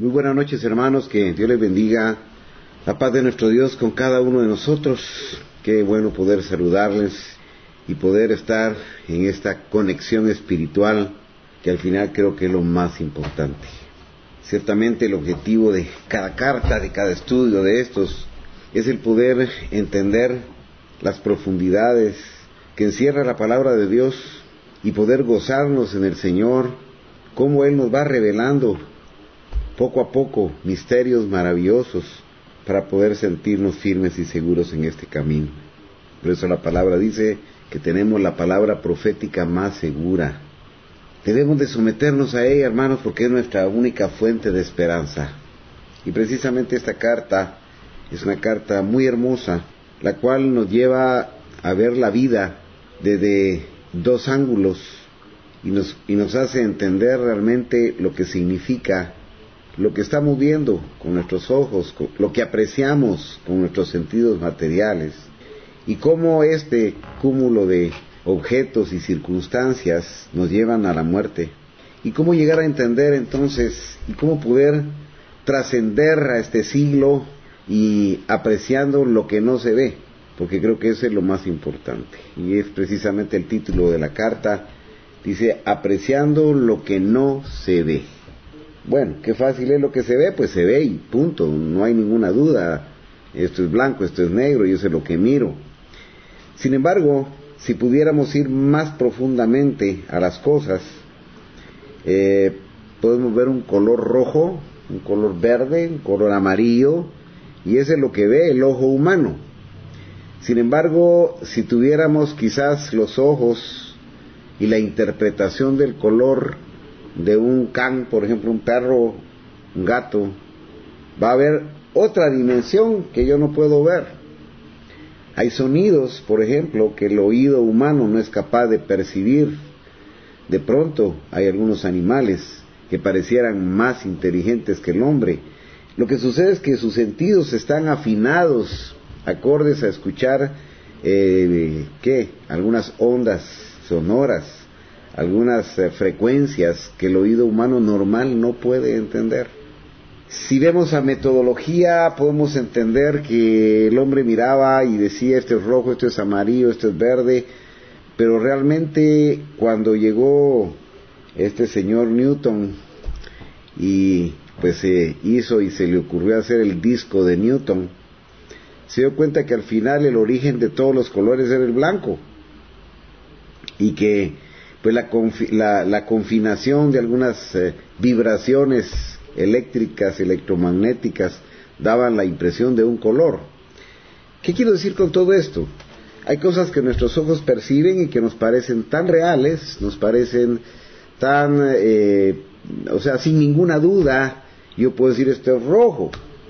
Muy buenas noches, hermanos, que Dios les bendiga, la paz de nuestro Dios con cada uno de nosotros. Qué bueno poder saludarles y poder estar en esta conexión espiritual, que al final creo que es lo más importante. Ciertamente el objetivo de cada carta, de cada estudio de estos, es el poder entender las profundidades que encierra la palabra de Dios y poder gozarnos en el Señor, cómo Él nos va revelando poco a poco misterios maravillosos para poder sentirnos firmes y seguros en este camino. Por eso la palabra dice que tenemos la palabra profética más segura. Debemos de someternos a ella, hermanos, porque es nuestra única fuente de esperanza. Y precisamente esta carta es una carta muy hermosa, la cual nos lleva a ver la vida desde dos ángulos y nos hace entender realmente lo que significa lo que estamos viendo con nuestros ojos, lo que apreciamos con nuestros sentidos materiales, y cómo este cúmulo de objetos y circunstancias nos llevan a la muerte, y cómo llegar a entender entonces, y cómo poder trascender a este siglo y apreciando lo que no se ve, porque creo que eso es lo más importante, y es precisamente el título de la carta. Dice, apreciando lo que no se ve. Bueno, qué fácil es lo que se ve, pues se ve y punto, no hay ninguna duda. Esto es blanco, esto es negro, y eso es lo que miro. Sin embargo, si pudiéramos ir más profundamente a las cosas, podemos ver un color rojo, un color verde, un color amarillo, y ese es lo que ve el ojo humano. Sin embargo, si tuviéramos quizás los ojos y la interpretación del color de un can, por ejemplo, un perro, un gato, va a haber otra dimensión que yo no puedo ver. Hay sonidos, por ejemplo, que el oído humano no es capaz de percibir. De pronto hay algunos animales que parecieran más inteligentes que el hombre. Lo que sucede es que sus sentidos están afinados, acordes a escuchar algunas ondas sonoras, algunas frecuencias que el oído humano normal no puede entender. Si vemos a metodología, podemos entender que el hombre miraba y decía, esto es rojo, esto es amarillo, esto es verde, pero realmente cuando llegó este señor Newton y pues se hizo y se le ocurrió hacer el disco de Newton, se dio cuenta que al final el origen de todos los colores era el blanco, y que pues la confinación de algunas vibraciones eléctricas, electromagnéticas, daban la impresión de un color. ¿Qué quiero decir con todo esto? Hay cosas que nuestros ojos perciben y que nos parecen tan reales, nos parecen tan, sin ninguna duda, yo puedo decir esto es rojo.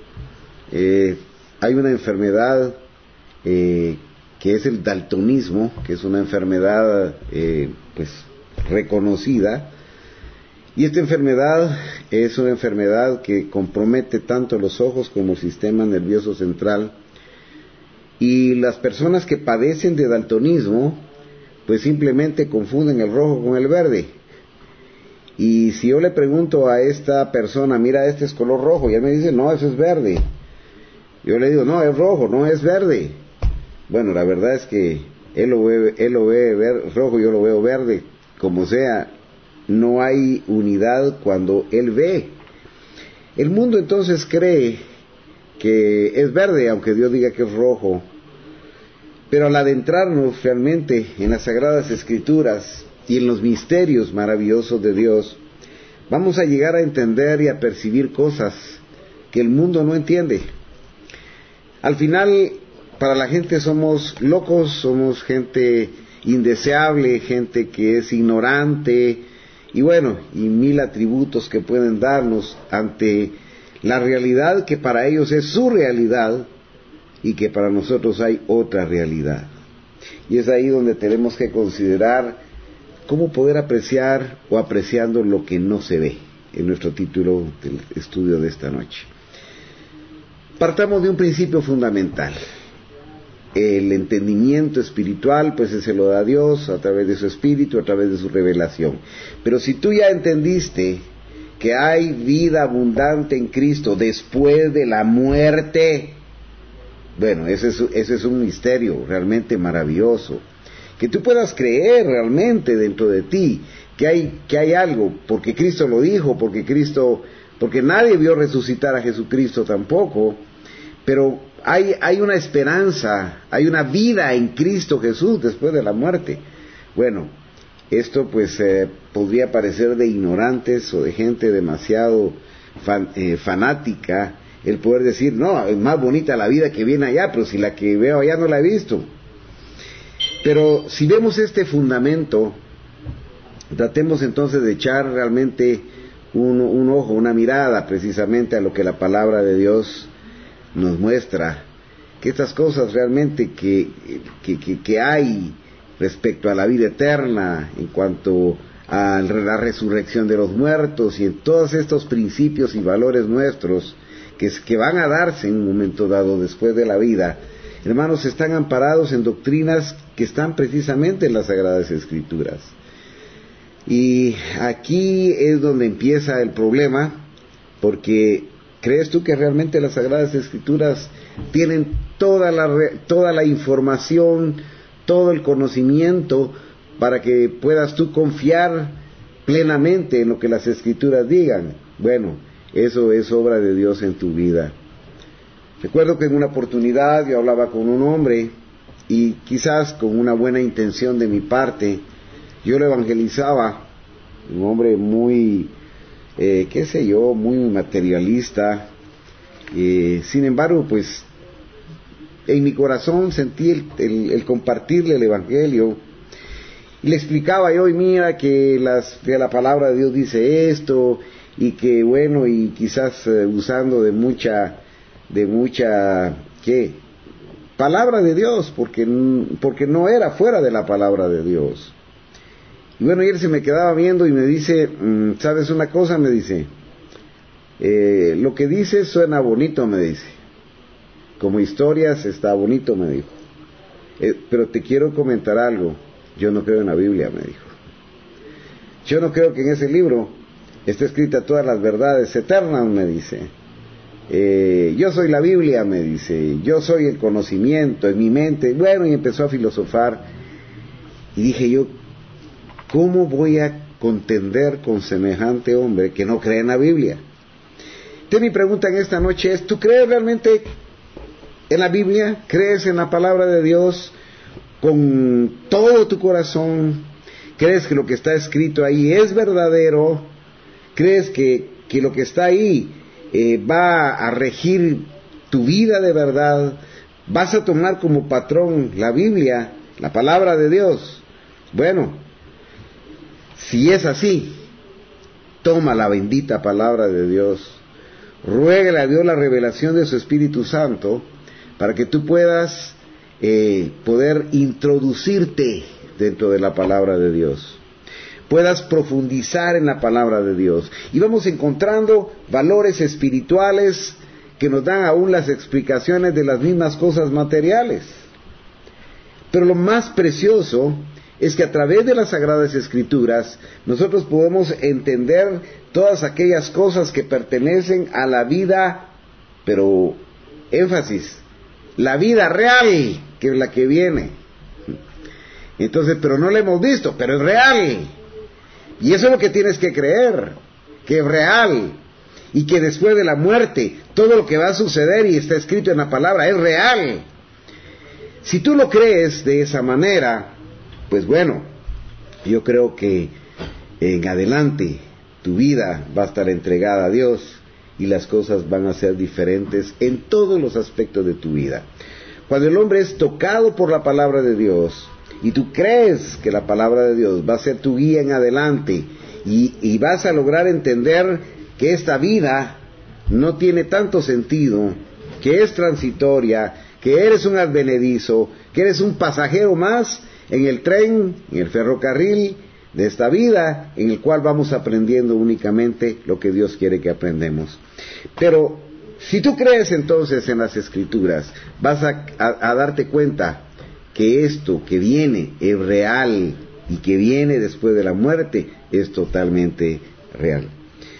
Hay una enfermedad que es el daltonismo, que es una enfermedad reconocida, y esta enfermedad es una enfermedad que compromete tanto los ojos como el sistema nervioso central, y las personas que padecen de daltonismo pues simplemente confunden el rojo con el verde. Y si yo le pregunto a esta persona, mira, este es color rojo, y él me dice, no, eso es verde, yo le digo, no, es rojo, no es verde. Bueno, la verdad es que él lo ve rojo, yo lo veo verde, como sea, no hay unidad cuando él ve. El mundo entonces cree que es verde, aunque Dios diga que es rojo, pero al adentrarnos realmente en las Sagradas Escrituras y en los misterios maravillosos de Dios, vamos a llegar a entender y a percibir cosas que el mundo no entiende. Al final, para la gente somos locos, somos gente indeseable, gente que es ignorante, y bueno, y mil atributos que pueden darnos ante la realidad que para ellos es su realidad y que para nosotros hay otra realidad. Y es ahí donde tenemos que considerar cómo poder apreciar o apreciando lo que no se ve, en nuestro título del estudio de esta noche. Partamos de un principio fundamental. El entendimiento espiritual pues se lo da Dios a través de su espíritu, a través de su revelación. Pero si tú ya entendiste que hay vida abundante en Cristo después de la muerte. Bueno, ese es un misterio realmente maravilloso. Que tú puedas creer realmente dentro de ti que hay algo, porque Cristo lo dijo, porque nadie vio resucitar a Jesucristo tampoco, pero hay una esperanza, hay una vida en Cristo Jesús después de la muerte. Bueno, esto pues podría parecer de ignorantes o de gente demasiado fanática el poder decir, no, es más bonita la vida que viene allá, pero si la que veo allá no la he visto. Pero si vemos este fundamento, tratemos entonces de echar realmente un ojo, una mirada precisamente a lo que la palabra de Dios nos muestra, que estas cosas realmente que hay respecto a la vida eterna, en cuanto a la resurrección de los muertos y en todos estos principios y valores nuestros que van a darse en un momento dado después de la vida, hermanos, están amparados en doctrinas que están precisamente en las Sagradas Escrituras. Y aquí es donde empieza el problema, porque ¿crees tú que realmente las Sagradas Escrituras tienen toda la información, todo el conocimiento para que puedas tú confiar plenamente en lo que las Escrituras digan? Bueno, eso es obra de Dios en tu vida. Recuerdo que en una oportunidad yo hablaba con un hombre y quizás con una buena intención de mi parte, yo lo evangelizaba, un hombre muy, muy materialista. Sin embargo, pues, en mi corazón sentí el compartirle el evangelio, y le explicaba yo, y mira que la palabra de Dios dice esto, y que bueno, y quizás usando de mucha, ¿qué? Palabra de Dios, porque no era fuera de la palabra de Dios. Y bueno, y él se me quedaba viendo y me dice, ¿sabes una cosa? Me dice, lo que dices suena bonito, me dice, como historias está bonito, me dijo, pero te quiero comentar algo, yo no creo en la Biblia, me dijo. Yo no creo que en ese libro esté escrita todas las verdades eternas, me dice. Yo soy la Biblia, me dice, yo soy el conocimiento en mi mente. Bueno, y empezó a filosofar, y dije yo, ¿cómo voy a contender con semejante hombre que no cree en la Biblia? Entonces mi pregunta en esta noche es, ¿tú crees realmente en la Biblia? ¿Crees en la palabra de Dios con todo tu corazón? ¿Crees que lo que está escrito ahí es verdadero? ¿Crees que lo que está ahí va a regir tu vida de verdad? ¿Vas a tomar como patrón la Biblia, la palabra de Dios? Bueno, si es así, toma la bendita palabra de Dios, ruégale a Dios la revelación de su Espíritu Santo para que tú puedas poder introducirte dentro de la palabra de Dios, puedas profundizar en la palabra de Dios, y vamos encontrando valores espirituales que nos dan aún las explicaciones de las mismas cosas materiales. Pero lo más precioso es que a través de las Sagradas Escrituras nosotros podemos entender todas aquellas cosas que pertenecen a la vida, pero énfasis, la vida real, que es la que viene. Entonces, pero no la hemos visto, pero es real. Y eso es lo que tienes que creer, que es real, y que después de la muerte todo lo que va a suceder y está escrito en la palabra es real. Si tú lo crees de esa manera, pues bueno, yo creo que en adelante tu vida va a estar entregada a Dios y las cosas van a ser diferentes en todos los aspectos de tu vida. Cuando el hombre es tocado por la palabra de Dios y tú crees que la palabra de Dios va a ser tu guía en adelante y vas a lograr entender que esta vida no tiene tanto sentido, que es transitoria, que eres un advenedizo, que eres un pasajero más en el tren, en el ferrocarril de esta vida, en el cual vamos aprendiendo únicamente lo que Dios quiere que aprendamos. Pero si tú crees entonces en las Escrituras, vas a darte cuenta que esto que viene es real y que viene después de la muerte es totalmente real.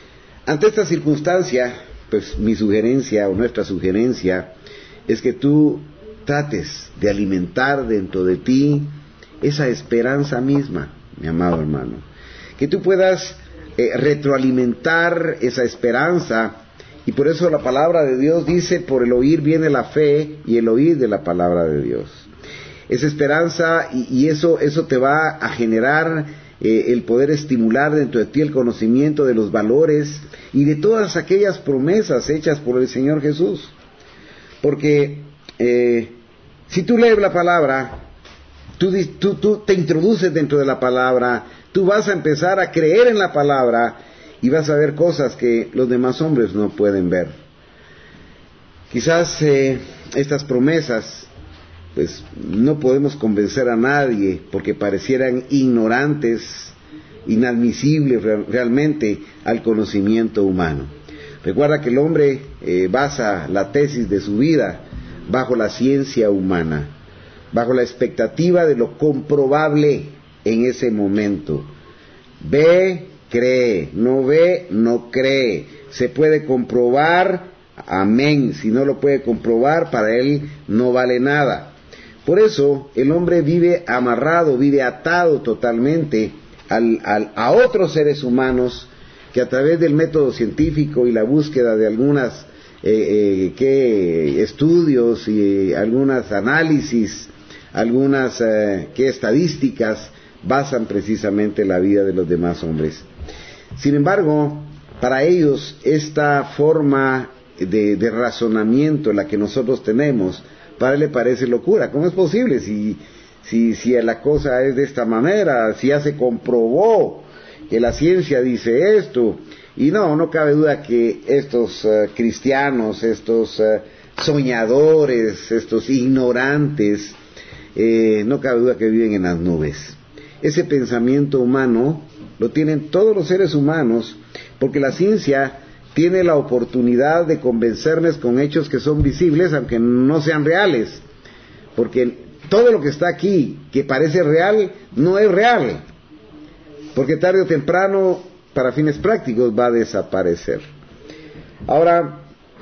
Ante esta circunstancia, pues mi sugerencia o nuestra sugerencia es que tú trates de alimentar dentro de ti esa esperanza misma, mi amado hermano. Que tú puedas retroalimentar esa esperanza, y por eso la palabra de Dios dice, por el oír viene la fe y el oír de la palabra de Dios. Esa esperanza y eso te va a generar el poder estimular dentro de ti el conocimiento de los valores y de todas aquellas promesas hechas por el Señor Jesús. Porque si tú lees la palabra, tú te introduces dentro de la palabra, tú vas a empezar a creer en la palabra y vas a ver cosas que los demás hombres no pueden ver. Quizás estas promesas, pues no podemos convencer a nadie porque parecieran ignorantes, inadmisibles realmente al conocimiento humano. Recuerda que el hombre basa la tesis de su vida bajo la ciencia humana, bajo la expectativa de lo comprobable en ese momento. Ve, cree; no ve, no cree. Se puede comprobar, amén. Si no lo puede comprobar, para él no vale nada. Por eso el hombre vive amarrado, vive atado totalmente a otros seres humanos que a través del método científico y la búsqueda de algunas estudios y algunas análisis, algunas estadísticas, basan precisamente la vida de los demás hombres. Sin embargo, para ellos esta forma de razonamiento, la que nosotros tenemos, para él le parece locura. ¿Cómo es posible? Si la cosa es de esta manera, si ya se comprobó que la ciencia dice esto. Y no cabe duda que estos cristianos, estos soñadores, estos ignorantes, no cabe duda que viven en las nubes. Ese pensamiento humano lo tienen todos los seres humanos, porque la ciencia tiene la oportunidad de convencernos con hechos que son visibles, aunque no sean reales, porque todo lo que está aquí, que parece real, no es real, porque tarde o temprano, para fines prácticos, va a desaparecer. Ahora,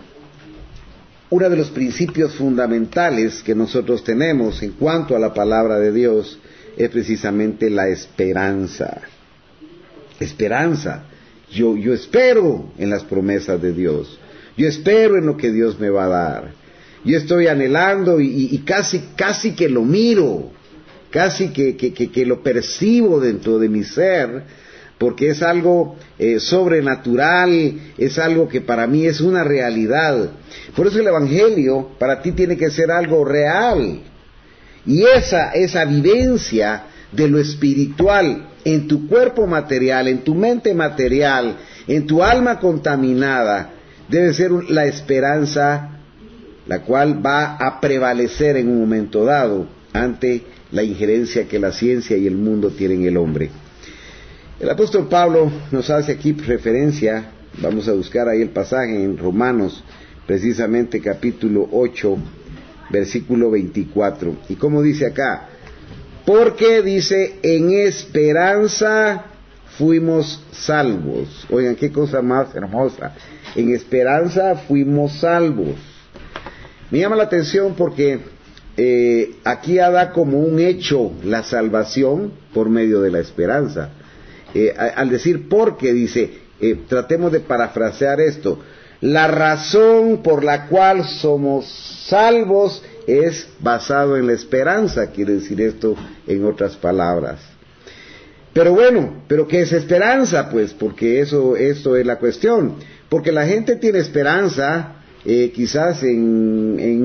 uno de los principios fundamentales que nosotros tenemos en cuanto a la palabra de Dios es precisamente la esperanza. Esperanza. Yo espero en las promesas de Dios. Yo espero en lo que Dios me va a dar. Yo estoy anhelando y casi que lo miro, casi que lo percibo dentro de mi ser, porque es algo sobrenatural, es algo que para mí es una realidad. Por eso el Evangelio para ti tiene que ser algo real. Y esa vivencia de lo espiritual en tu cuerpo material, en tu mente material, en tu alma contaminada, debe ser la esperanza, la cual va a prevalecer en un momento dado ante la injerencia que la ciencia y el mundo tienen en el hombre. El apóstol Pablo nos hace aquí referencia, vamos a buscar ahí el pasaje en Romanos, precisamente capítulo 8, versículo 24. ¿Y cómo dice acá? Porque dice, en esperanza fuimos salvos. Oigan, qué cosa más hermosa. En esperanza fuimos salvos. Me llama la atención porque aquí da como un hecho la salvación por medio de la esperanza. Al decir porque, dice, tratemos de parafrasear esto. La razón por la cual somos salvos es basado en la esperanza, quiere decir esto en otras palabras. Pero bueno, ¿pero qué es esperanza? Pues porque esto es la cuestión. Porque la gente tiene esperanza, quizás en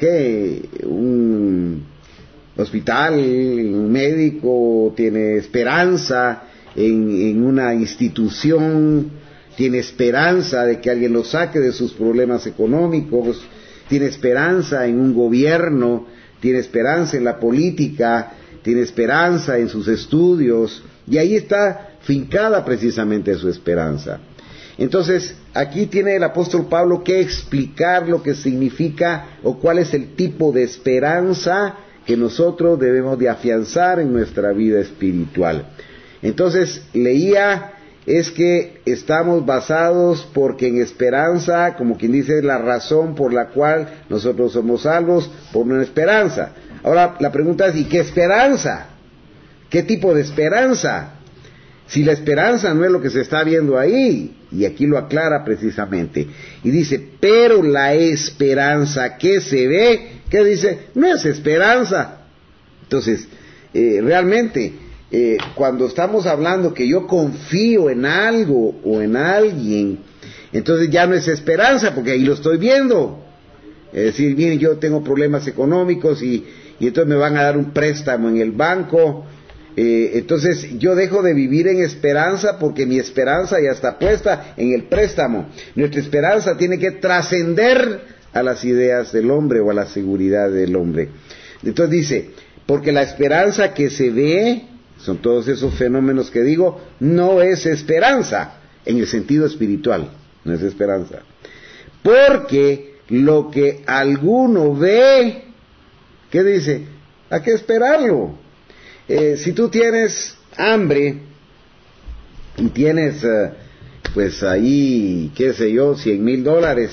un hospital, un médico tiene esperanza en una institución, tiene esperanza de que alguien lo saque de sus problemas económicos, tiene esperanza en un gobierno, tiene esperanza en la política, tiene esperanza en sus estudios, y ahí está fincada precisamente su esperanza. Entonces, aquí tiene el apóstol Pablo que explicar lo que significa o cuál es el tipo de esperanza que nosotros debemos de afianzar en nuestra vida espiritual. Entonces, leía es que estamos basados porque en esperanza, como quien dice, es la razón por la cual nosotros somos salvos, por una esperanza. Ahora la pregunta es, ¿y qué esperanza? ¿Qué tipo de esperanza? Si la esperanza no es lo que se está viendo ahí, y aquí lo aclara precisamente, y dice, pero la esperanza que se ve, ¿qué dice? No es esperanza. Entonces, realmente, cuando estamos hablando que yo confío en algo o en alguien, entonces ya no es esperanza, porque ahí lo estoy viendo. Es decir, bien, yo tengo problemas económicos y entonces me van a dar un préstamo en el banco. Entonces yo dejo de vivir en esperanza porque mi esperanza ya está puesta en el préstamo. Nuestra esperanza tiene que trascender a las ideas del hombre o a la seguridad del hombre. Entonces dice, porque la esperanza que se ve, son todos esos fenómenos que digo, no es esperanza en el sentido espiritual, no es esperanza. Porque lo que alguno ve, ¿qué dice? Hay que esperarlo. Si tú tienes hambre y tienes, pues ahí, qué sé yo, $100,000,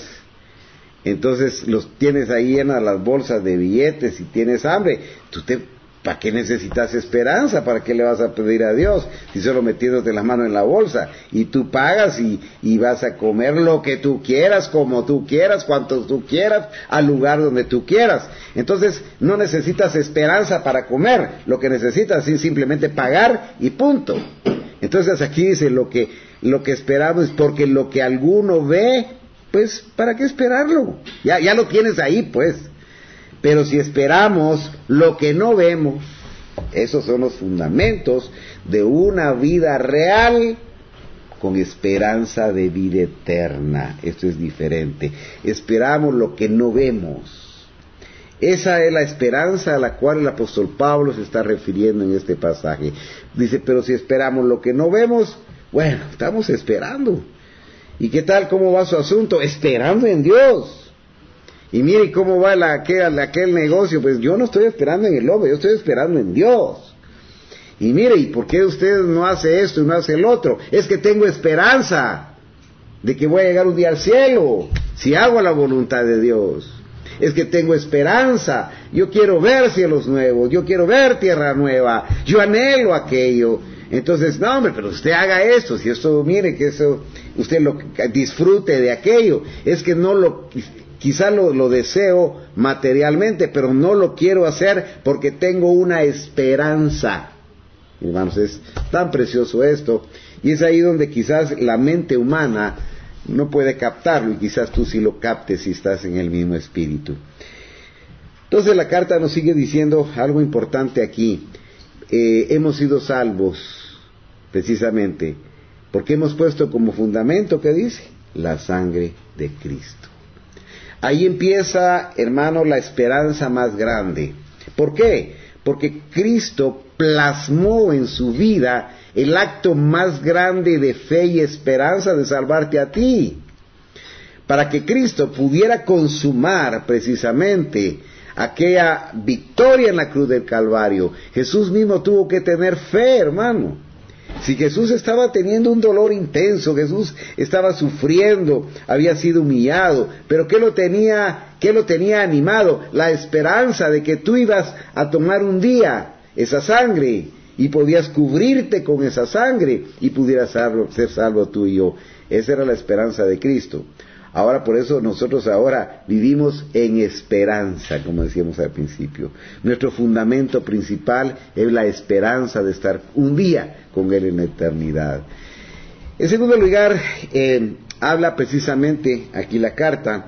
entonces los tienes ahí llenas las bolsas de billetes y tienes hambre, ¿para qué necesitas esperanza? ¿Para qué le vas a pedir a Dios? Si solo metiéndote las manos en la bolsa, y tú pagas y vas a comer lo que tú quieras, como tú quieras, cuanto tú quieras, al lugar donde tú quieras. Entonces no necesitas esperanza para comer, lo que necesitas es simplemente pagar y punto. Entonces aquí dice lo que esperamos es porque lo que alguno ve, pues ¿para qué esperarlo? Ya lo tienes ahí, pues. Pero si esperamos lo que no vemos, esos son los fundamentos de una vida real con esperanza de vida eterna. Esto es diferente. Esperamos lo que no vemos. Esa es la esperanza a la cual el apóstol Pablo se está refiriendo en este pasaje. Dice, pero si esperamos lo que no vemos, bueno, estamos esperando. ¿Y qué tal? ¿Cómo va su asunto? Esperando en Dios. Y mire cómo va aquel negocio. Pues yo no estoy esperando en el hombre, yo estoy esperando en Dios. Y mire, ¿y por qué usted no hace esto y no hace el otro? Es que tengo esperanza de que voy a llegar un día al cielo si hago la voluntad de Dios. Es que tengo esperanza, yo quiero ver cielos nuevos, yo quiero ver tierra nueva, yo anhelo aquello. Entonces, no hombre, pero usted haga esto, si esto, mire que eso, usted disfrute de aquello. Es que quizá lo deseo materialmente, pero no lo quiero hacer porque tengo una esperanza. Hermanos, es tan precioso esto, y es ahí donde quizás la mente humana no puede captarlo, y quizás tú sí lo captes si estás en el mismo espíritu. Entonces la carta nos sigue diciendo algo importante aquí. Hemos sido salvos precisamente porque hemos puesto como fundamento, ¿qué dice? La sangre de Cristo. Ahí empieza, hermano, la esperanza más grande. ¿Por qué? Porque Cristo plasmó en su vida el acto más grande de fe y esperanza de salvarte a ti. Para que Cristo pudiera consumar precisamente aquella victoria en la cruz del Calvario, Jesús mismo tuvo que tener fe, hermano. Si Jesús estaba teniendo un dolor intenso, Jesús estaba sufriendo, había sido humillado, pero ¿qué lo tenía animado? La esperanza de que tú ibas a tomar un día esa sangre y podías cubrirte con esa sangre y pudieras ser salvo tú y yo. Esa era la esperanza de Cristo. Ahora, por eso nosotros ahora vivimos en esperanza, como decíamos al principio. Nuestro fundamento principal es la esperanza de estar un día con Él en la eternidad. En segundo lugar, habla precisamente aquí la carta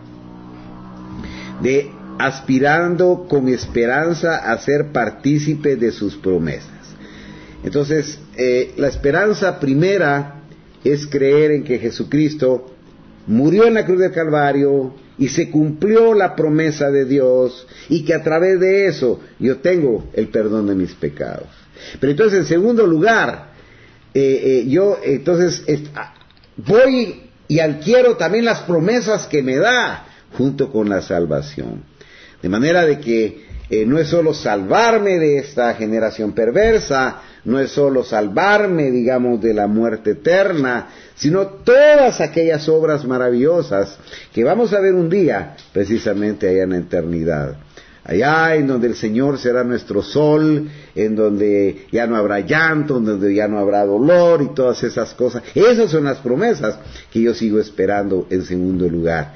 de aspirando con esperanza a ser partícipe de sus promesas. Entonces, la esperanza primera es creer en que Jesucristo murió en la cruz del Calvario y se cumplió la promesa de Dios, y que a través de eso yo tengo el perdón de mis pecados. Pero entonces, en segundo lugar, yo entonces voy y adquiero también las promesas que me da junto con la salvación. De manera de que no es solo salvarme de esta generación perversa, no es solo salvarme, digamos, de la muerte eterna, sino todas aquellas obras maravillosas que vamos a ver un día, precisamente allá en la eternidad. Allá en donde el Señor será nuestro sol, en donde ya no habrá llanto, en donde ya no habrá dolor y todas esas cosas. Esas son las promesas que yo sigo esperando en segundo lugar.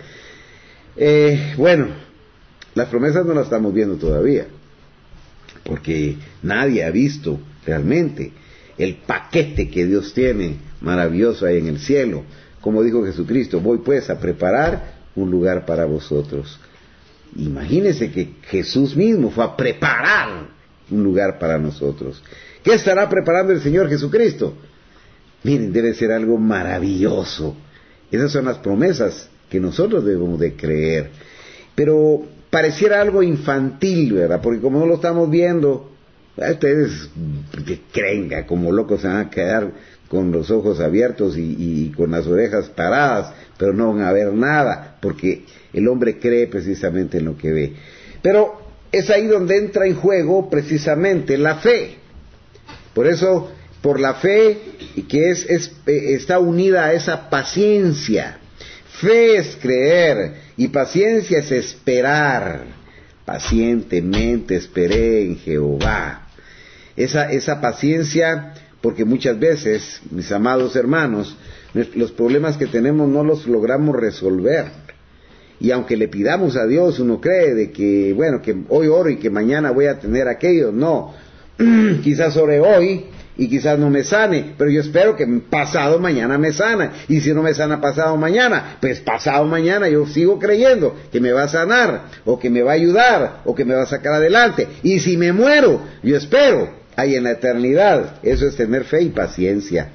Bueno, las promesas no las estamos viendo todavía, porque nadie ha visto realmente el paquete que Dios tiene maravilloso ahí en el cielo. Como dijo Jesucristo, voy pues a preparar un lugar para vosotros. Imagínense que Jesús mismo fue a preparar un lugar para nosotros. ¿Qué estará preparando el Señor Jesucristo? Miren, debe ser algo maravilloso. Esas son las promesas que nosotros debemos de creer. Pero pareciera algo infantil, ¿verdad? Porque como no lo estamos viendo, ustedes que creen que como locos se van a quedar con los ojos abiertos y con las orejas paradas, pero no van a ver nada, porque el hombre cree precisamente en lo que ve. Pero es ahí donde entra en juego precisamente la fe. Por eso, por la fe que está unida a esa paciencia. Fe es creer y paciencia es esperar. Pacientemente esperé en Jehová. Esa paciencia, porque muchas veces, mis amados hermanos, los problemas que tenemos no los logramos resolver. Y aunque le pidamos a Dios, uno cree de que, bueno, que hoy oro y que mañana voy a tener aquello. No, quizás ore hoy y quizás no me sane, pero yo espero que pasado mañana me sana. Y si no me sana pasado mañana, pues pasado mañana yo sigo creyendo que me va a sanar, o que me va a ayudar, o que me va a sacar adelante. Y si me muero, yo espero ahí en la eternidad. Eso es tener fe y paciencia.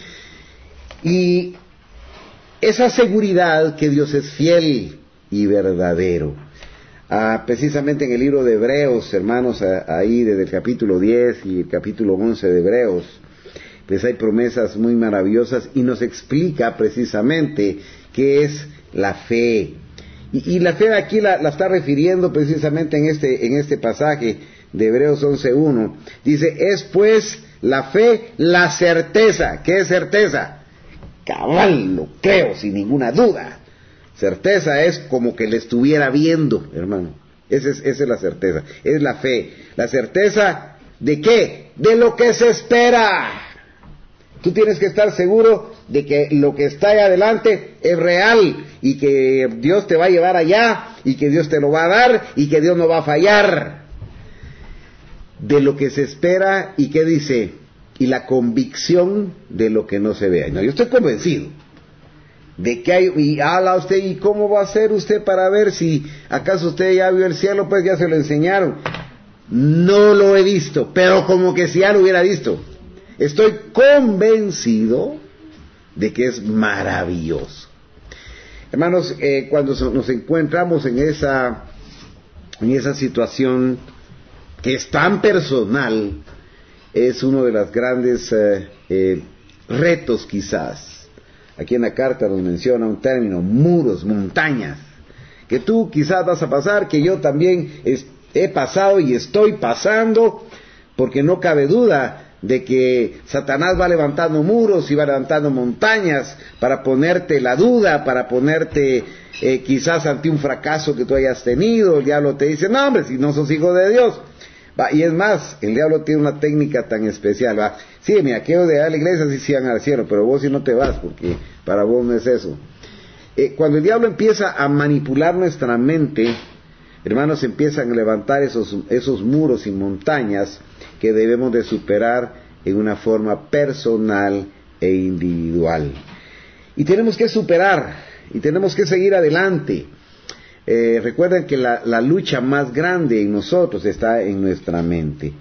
Y esa seguridad que Dios es fiel y verdadero. Precisamente en el libro de Hebreos, hermanos, ahí desde el capítulo 10 y el capítulo 11 de Hebreos, pues hay promesas muy maravillosas y nos explica precisamente qué es la fe. Y la fe aquí la está refiriendo precisamente en este pasaje de Hebreos 11:1. Dice, es pues la fe la certeza. ¿Qué es certeza? Cabal, lo creo sin ninguna duda. Certeza es como que le estuviera viendo, hermano. Esa es la certeza, es la fe. La certeza ¿de qué? De lo que se espera. Tú tienes que estar seguro de que lo que está ahí adelante es real y que Dios te va a llevar allá y que Dios te lo va a dar y que Dios no va a fallar. De lo que se espera, ¿y qué dice? Y la convicción de lo que no se ve. No, yo estoy convencido de que hay, y habla usted, ¿y cómo va a ser usted para ver si acaso usted ya vio el cielo? Pues ya se lo enseñaron. No lo he visto, pero como que si ya lo hubiera visto. Estoy convencido de que es maravilloso. Hermanos, cuando nos encontramos en esa situación que es tan personal, es uno de los grandes retos quizás. Aquí en la carta nos menciona un término, muros, montañas, que tú quizás vas a pasar, que yo también he pasado y estoy pasando, porque no cabe duda de que Satanás va levantando muros y va levantando montañas para ponerte la duda, para ponerte quizás ante un fracaso que tú hayas tenido. El diablo te dice, no hombre, si no sos hijo de Dios. Y es más, el diablo tiene una técnica tan especial. Sí, mira, aquellos de la iglesia sí van al cielo, pero vos sí no te vas, porque para vos no es eso. Cuando el diablo empieza a manipular nuestra mente, hermanos, empiezan a levantar esos muros y montañas que debemos de superar en una forma personal e individual. Y tenemos que superar, y tenemos que seguir adelante. Recuerden que la lucha más grande en nosotros está en nuestra mente.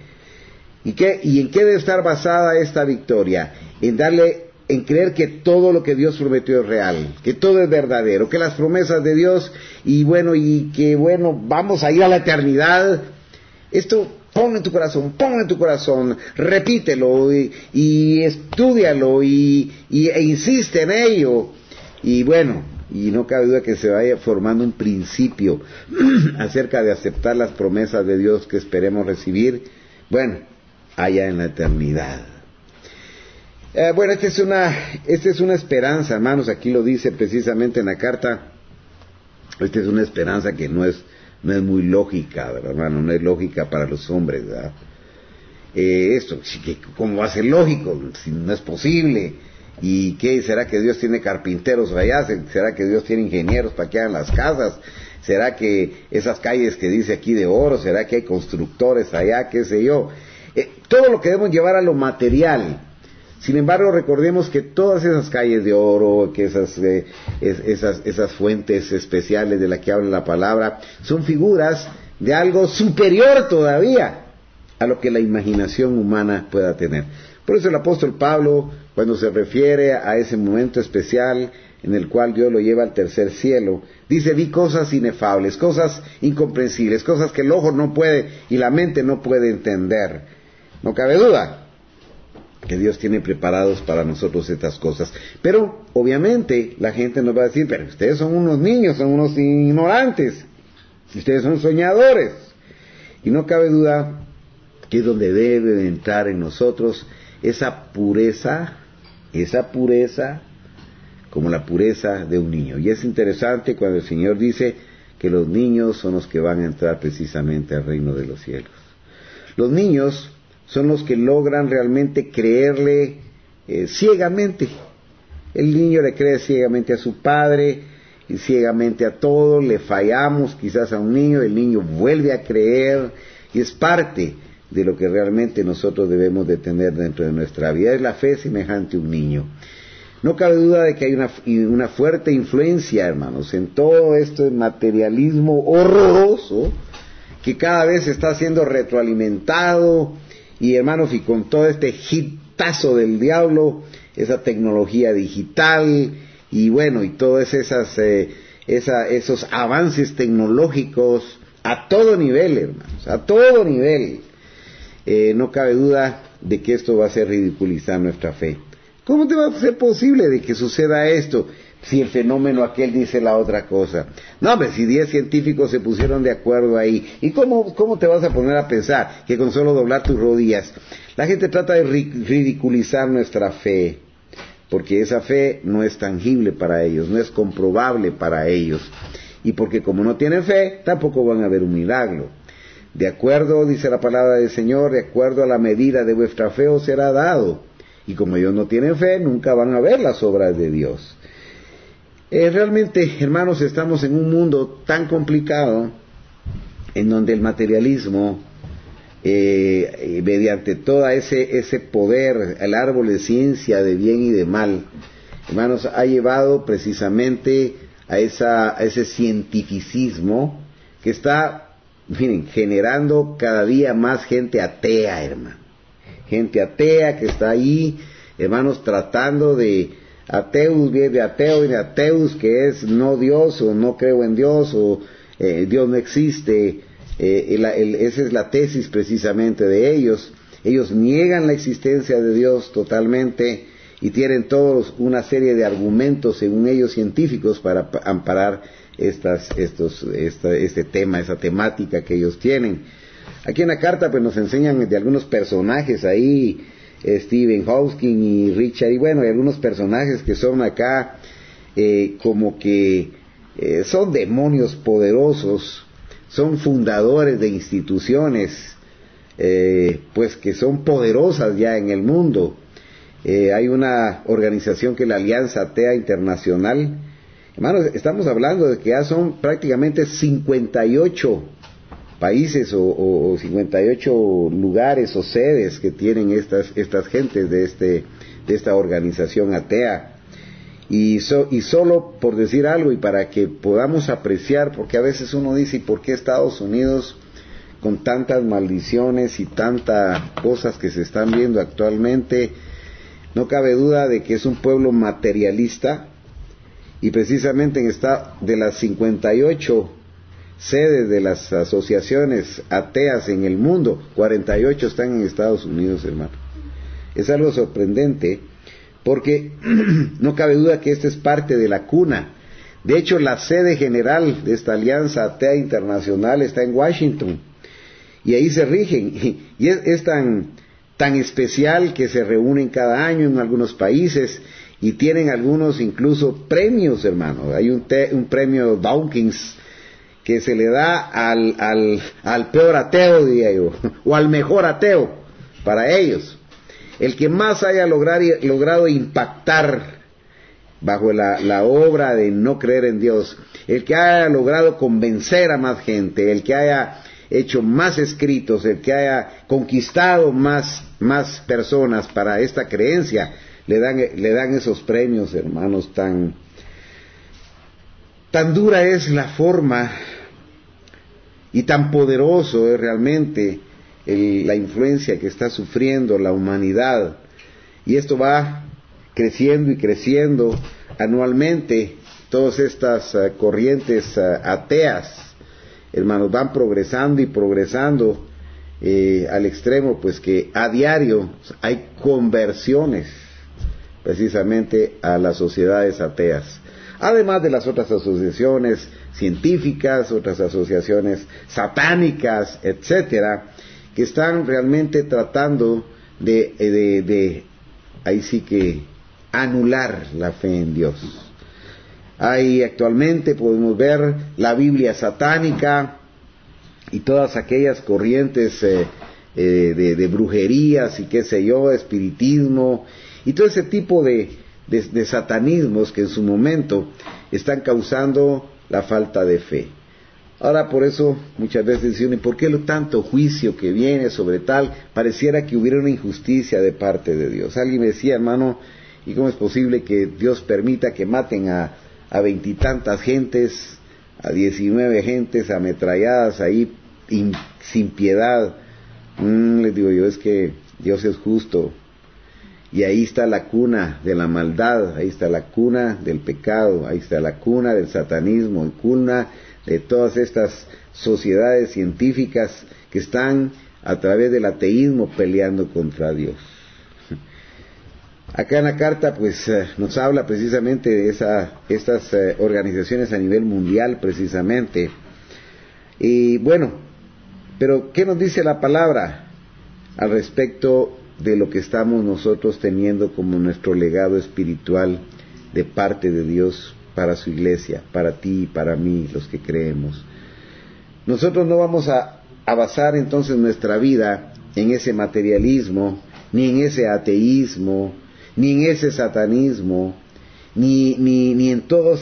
¿Y en qué debe estar basada esta victoria? En creer que todo lo que Dios prometió es real, que todo es verdadero, que las promesas de Dios, y que vamos a ir a la eternidad. Esto ponlo en tu corazón, repítelo y estúdialo e insiste en ello. Y bueno, y no cabe duda que se vaya formando un principio acerca de aceptar las promesas de Dios que esperemos recibir, bueno, allá en la eternidad. Bueno, esta es una esperanza, hermanos, aquí lo dice precisamente en la carta. Esta es una esperanza que no es muy lógica, ¿verdad, hermano? No es lógica para los hombres, ¿verdad? ¿Cómo va a ser lógico? Si no es posible. ¿Y qué? ¿Será que Dios tiene carpinteros allá? ¿Será que Dios tiene ingenieros para que hagan las casas? ¿Será que esas calles que dice aquí de oro? ¿Será que hay constructores allá? ¿Qué sé yo? Todo lo que debemos llevar a lo material. Sin embargo, recordemos que todas esas calles de oro, que esas fuentes especiales de las que habla la palabra, son figuras de algo superior todavía a lo que la imaginación humana pueda tener. Por eso el apóstol Pablo, cuando se refiere a ese momento especial en el cual Dios lo lleva al tercer cielo, dice: vi cosas inefables, cosas incomprensibles, cosas que el ojo no puede y la mente no puede entender. No cabe duda que Dios tiene preparados para nosotros estas cosas. Pero, obviamente, la gente nos va a decir: pero ustedes son unos niños, son unos ignorantes, ustedes son soñadores. Y no cabe duda que es donde debe de entrar en nosotros esa pureza como la pureza de un niño. Y es interesante cuando el Señor dice que los niños son los que van a entrar precisamente al reino de los cielos. Los niños son los que logran realmente creerle ciegamente. El niño le cree ciegamente a su padre y ciegamente a todo. Le fallamos quizás a un niño, el niño vuelve a creer, y es parte de lo que realmente nosotros debemos de tener dentro de nuestra vida. Es la fe semejante a un niño. No cabe duda de que hay una fuerte influencia, hermanos, en todo este materialismo horroroso que cada vez está siendo retroalimentado. Y hermanos, y con todo este hitazo del diablo, esa tecnología digital, y bueno, y todos esos avances tecnológicos a todo nivel, hermanos, a todo nivel, no cabe duda de que esto va a hacer ridiculizar nuestra fe. ¿Cómo te va a ser posible de que suceda esto si el fenómeno aquel dice la otra cosa? No, hombre, si 10 científicos se pusieron de acuerdo ahí, ¿y cómo te vas a poner a pensar que con solo doblar tus rodillas? La gente trata de ridiculizar nuestra fe, porque esa fe no es tangible para ellos, no es comprobable para ellos, y porque como no tienen fe, tampoco van a ver un milagro. De acuerdo, dice la palabra del Señor, de acuerdo a la medida de vuestra fe os será dado, y como ellos no tienen fe, nunca van a ver las obras de Dios. Realmente, hermanos, estamos en un mundo tan complicado en donde el materialismo, mediante todo ese poder, el árbol de ciencia de bien y de mal, hermanos, ha llevado precisamente a ese cientificismo que está, miren, generando cada día más gente atea, hermano. Gente atea que está ahí, hermanos, tratando de ateus, bien de ateo y de ateus, que es no Dios, o no creo en Dios, o Dios no existe. Esa es la tesis precisamente de ellos. Ellos niegan la existencia de Dios totalmente y tienen todos una serie de argumentos, según ellos, científicos para amparar este tema, esa temática que ellos tienen. Aquí en la carta pues nos enseñan de algunos personajes ahí, Stephen Hawking y Richard, y bueno, hay algunos personajes que son acá como que son demonios poderosos, son fundadores de instituciones pues que son poderosas ya en el mundo. Hay una organización que es la Alianza Atea Internacional. Hermanos, estamos hablando de que ya son prácticamente 58 países o 58 lugares o sedes que tienen estas gentes de esta organización atea. Y solo por decir algo y para que podamos apreciar, porque a veces uno dice: ¿y por qué Estados Unidos, con tantas maldiciones y tantas cosas que se están viendo actualmente? No cabe duda de que es un pueblo materialista, y precisamente de las 58 sedes de las asociaciones ateas en el mundo, 48 están en Estados Unidos, hermano. Es algo sorprendente, porque no cabe duda que esta es parte de la cuna De hecho, la sede general de esta Alianza Atea Internacional está en Washington, y ahí se rigen, y es tan especial que se reúnen cada año en algunos países, y tienen algunos incluso premios, hermano. Hay un premio Dawkins que se le da al peor ateo, diría yo, o al mejor ateo, para ellos. El que más haya logrado impactar bajo la obra de no creer en Dios, el que haya logrado convencer a más gente, el que haya hecho más escritos, el que haya conquistado más personas para esta creencia, le dan esos premios, hermanos. Tan dura es la forma y tan poderoso es realmente la influencia que está sufriendo la humanidad, y esto va creciendo y creciendo anualmente. Todas estas corrientes ateas, hermanos, van progresando y progresando al extremo, pues que a diario hay conversiones precisamente a las sociedades ateas, además de las otras asociaciones científicas, otras asociaciones satánicas, etcétera, que están realmente tratando de ahí sí que anular la fe en Dios. Hay actualmente, podemos ver, la Biblia satánica y todas aquellas corrientes de brujerías y qué sé yo, espiritismo y todo ese tipo de satanismos que en su momento están causando la falta de fe. Ahora, por eso muchas veces dicen, ¿y por qué tanto juicio que viene sobre tal? Pareciera que hubiera una injusticia de parte de Dios. Alguien me decía, hermano, ¿y cómo es posible que Dios permita que maten a 20 y tantas gentes, a 19 gentes ametralladas ahí sin piedad? Les digo yo, es que Dios es justo, y ahí está la cuna de la maldad, ahí está la cuna del pecado, ahí está la cuna del satanismo, y cuna de todas estas sociedades científicas que están a través del ateísmo peleando contra Dios. Acá en la carta pues nos habla precisamente de estas organizaciones a nivel mundial precisamente. Y bueno, pero ¿qué nos dice la palabra al respecto de lo que estamos nosotros teniendo como nuestro legado espiritual de parte de Dios para su iglesia, para ti y para mí, los que creemos? Nosotros no vamos a basar entonces nuestra vida en ese materialismo, ni en ese ateísmo, ni en ese satanismo, ni en todos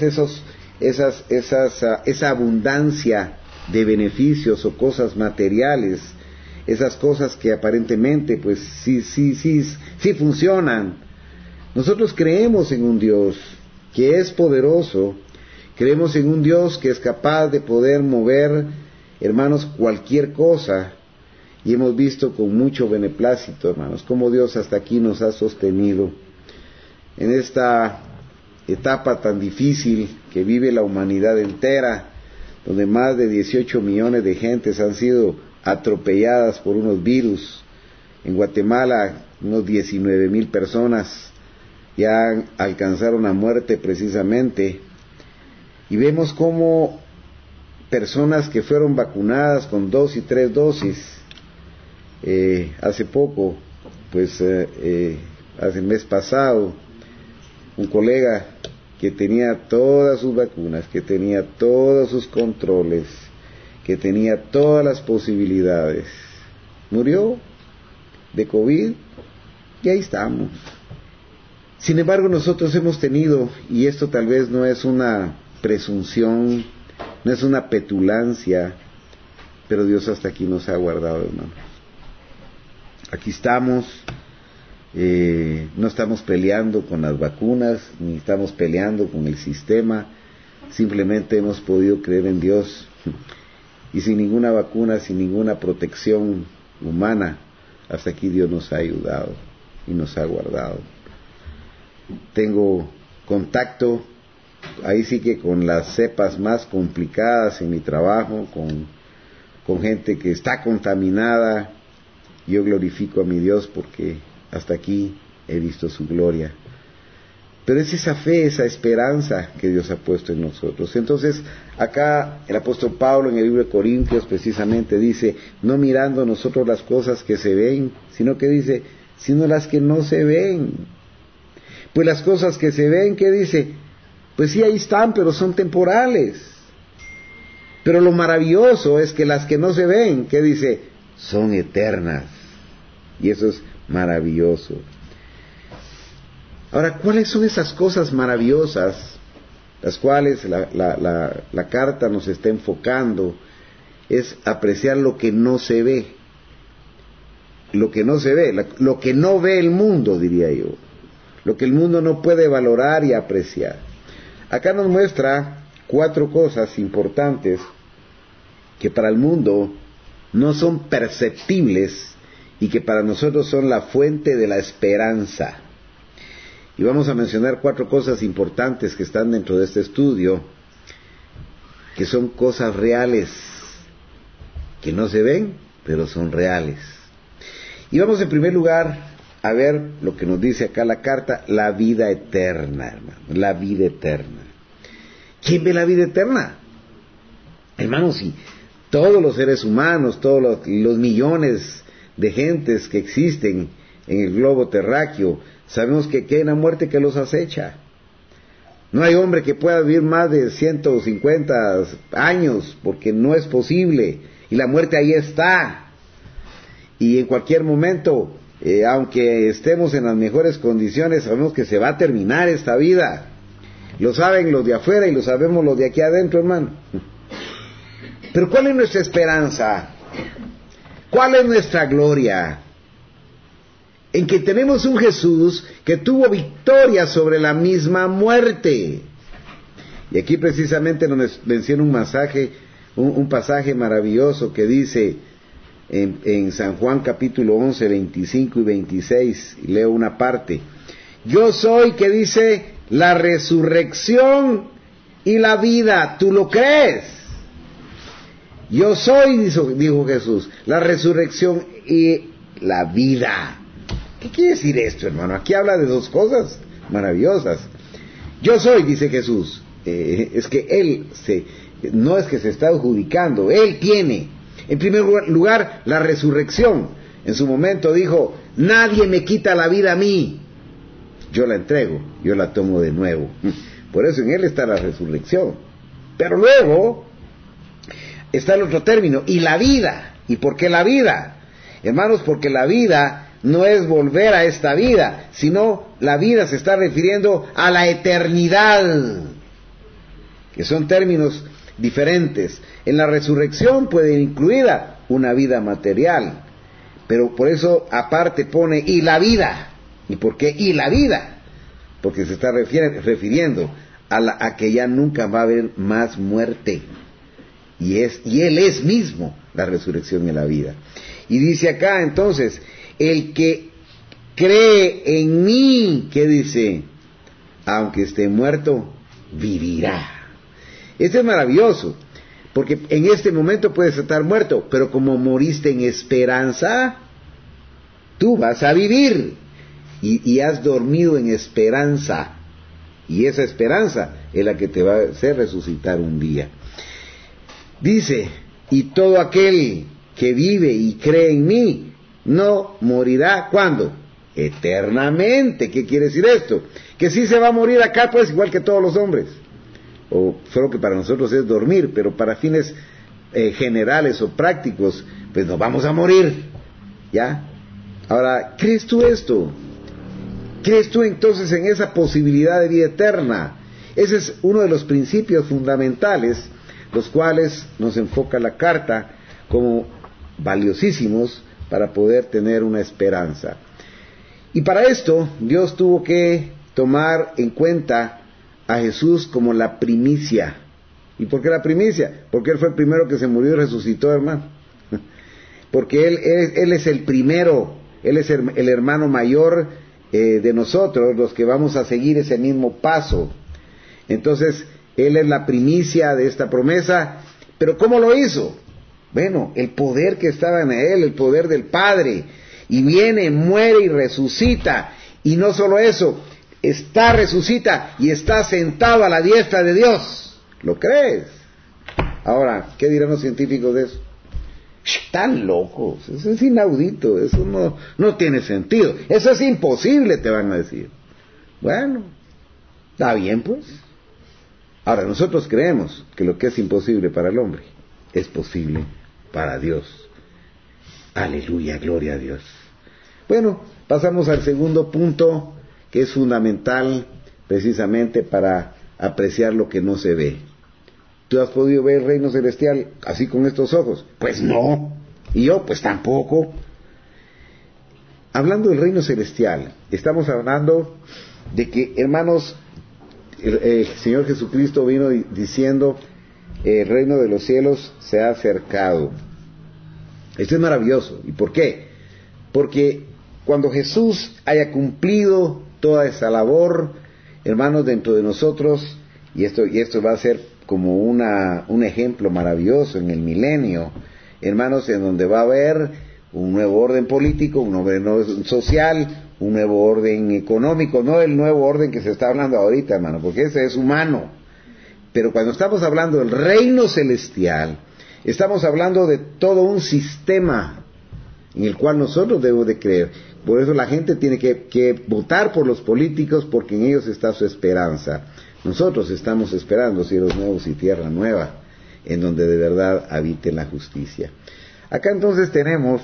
esa abundancia de beneficios o cosas materiales, esas cosas que aparentemente pues sí funcionan. Nosotros creemos en un Dios que es poderoso, creemos en un Dios que es capaz de poder mover, hermanos, cualquier cosa, y hemos visto con mucho beneplácito, hermanos, cómo Dios hasta aquí nos ha sostenido en esta etapa tan difícil que vive la humanidad entera, donde más de 18 millones de gentes han sido atropelladas por unos virus. En Guatemala, unos 19,000 personas ya alcanzaron la muerte precisamente, y vemos cómo personas que fueron vacunadas con 2 y 3 dosis, hace poco, pues hace el mes pasado, un colega que tenía todas sus vacunas, que tenía todos sus controles, que tenía todas las posibilidades, murió de COVID, y ahí estamos. Sin embargo, nosotros hemos tenido, y esto tal vez no es una presunción, no es una petulancia, pero Dios hasta aquí nos ha guardado, hermanos. Aquí estamos, no estamos peleando con las vacunas, ni estamos peleando con el sistema, simplemente hemos podido creer en Dios, y sin ninguna vacuna, sin ninguna protección humana, hasta aquí Dios nos ha ayudado y nos ha guardado. Tengo contacto, ahí sí que con las cepas más complicadas en mi trabajo, con gente que está contaminada. Yo glorifico a mi Dios porque hasta aquí he visto su gloria. Pero es esa fe, esa esperanza que Dios ha puesto en nosotros. Entonces, acá el apóstol Pablo en el libro de Corintios precisamente dice, no mirando nosotros las cosas que se ven, sino que dice, sino las que no se ven. Pues las cosas que se ven, ¿qué dice? Pues sí, ahí están, pero son temporales. Pero lo maravilloso es que las que no se ven, ¿qué dice? Son eternas. Y eso es maravilloso. Ahora, ¿cuáles son esas cosas maravillosas, las cuales la carta nos está enfocando? Es apreciar lo que no se ve. Lo que no se ve, lo que no ve el mundo, diría yo. Lo que el mundo no puede valorar y apreciar. Acá nos muestra 4 cosas importantes que para el mundo no son perceptibles y que para nosotros son la fuente de la esperanza. Y vamos a mencionar 4 cosas importantes que están dentro de este estudio, que son cosas reales, que no se ven, pero son reales. Y vamos en primer lugar a ver lo que nos dice acá la carta, la vida eterna, hermano, la vida eterna. ¿Quién ve la vida eterna? Hermanos, si todos los seres humanos, todos los millones de gentes que existen en el globo terráqueo, sabemos que hay una muerte que los acecha. No hay hombre que pueda vivir más de 150 años, porque no es posible, y la muerte ahí está. Y en cualquier momento, aunque estemos en las mejores condiciones, sabemos que se va a terminar esta vida. Lo saben los de afuera y lo sabemos los de aquí adentro, hermano. Pero ¿cuál es nuestra esperanza? ¿Cuál es nuestra gloria? En que tenemos un Jesús que tuvo victoria sobre la misma muerte. Y aquí precisamente nos menciona un pasaje maravilloso que dice en San Juan capítulo 11, 25 y 26, y leo una parte. Yo soy, que dice, la resurrección y la vida. ¿Tú lo crees? Yo soy, dijo Jesús, la resurrección y la vida. ¿Qué quiere decir esto, hermano? Aquí habla de 2 cosas maravillosas. Yo soy, dice Jesús. Es que Él no es que se está adjudicando, Él tiene. En primer lugar, la resurrección. En su momento dijo, nadie me quita la vida a mí. Yo la entrego, yo la tomo de nuevo. Por eso en Él está la resurrección. Pero luego está el otro término, y la vida. ¿Y por qué la vida? Hermanos, porque la vida no es volver a esta vida, sino la vida se está refiriendo a la eternidad, que son términos diferentes. En la resurrección puede ir incluida una vida material, pero por eso aparte pone y la vida. ¿Y por qué y la vida? Porque se está refiriendo a que ya nunca va a haber más muerte. Y Él es mismo la resurrección y la vida. Y dice acá entonces, el que cree en mí, ¿qué dice? Aunque esté muerto, vivirá. Esto es maravilloso, porque en este momento puedes estar muerto, pero como moriste en esperanza, tú vas a vivir. Y has dormido en esperanza. Y esa esperanza es la que te va a hacer resucitar un día. Dice, y todo aquel que vive y cree en mí, no morirá, ¿cuándo? Eternamente. ¿Qué quiere decir esto? Que sí se va a morir acá, pues, igual que todos los hombres. O solo que para nosotros es dormir, pero para fines generales o prácticos, pues nos vamos a morir. ¿Ya? Ahora, ¿crees tú esto? ¿Crees tú entonces en esa posibilidad de vida eterna? Ese es uno de los principios fundamentales, los cuales nos enfoca la carta como valiosísimos para poder tener una esperanza. Y para esto, Dios tuvo que tomar en cuenta a Jesús como la primicia. ¿Y por qué la primicia? Porque Él fue el primero que se murió y resucitó, hermano. Porque Él es el primero, Él es el hermano mayor de nosotros, los que vamos a seguir ese mismo paso. Entonces, Él es la primicia de esta promesa. ¿Pero cómo lo hizo? Bueno, el poder que estaba en Él, el poder del Padre. Y viene, muere y resucita. Y no solo eso, está, resucita y está sentado a la diestra de Dios. ¿Lo crees? Ahora, ¿qué dirán los científicos de eso? Están locos, eso es inaudito, eso no tiene sentido, eso es imposible, te van a decir. Bueno, está bien pues. Ahora, nosotros creemos que lo que es imposible para el hombre es posible para Dios. Aleluya, gloria a Dios. Bueno, pasamos al segundo punto, que es fundamental precisamente para apreciar lo que no se ve. ¿Tú has podido ver el reino celestial así con estos ojos? Pues no. Y yo, pues tampoco. Hablando del reino celestial, estamos hablando de que, hermanos, el Señor Jesucristo vino diciendo, el reino de los cielos se ha acercado. Esto es maravilloso. ¿Y por qué? Porque cuando Jesús haya cumplido toda esa labor, hermanos, dentro de nosotros, y esto va a ser como un ejemplo maravilloso en el milenio, hermanos, en donde va a haber un nuevo orden político, un nuevo orden social, un nuevo orden económico, no el nuevo orden que se está hablando ahorita, hermano, porque ese es humano. Pero cuando estamos hablando del reino celestial, estamos hablando de todo un sistema en el cual nosotros debemos de creer. Por eso la gente tiene que votar por los políticos, porque en ellos está su esperanza. Nosotros estamos esperando cielos nuevos y tierra nueva, en donde de verdad habite la justicia. Acá entonces tenemos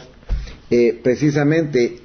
precisamente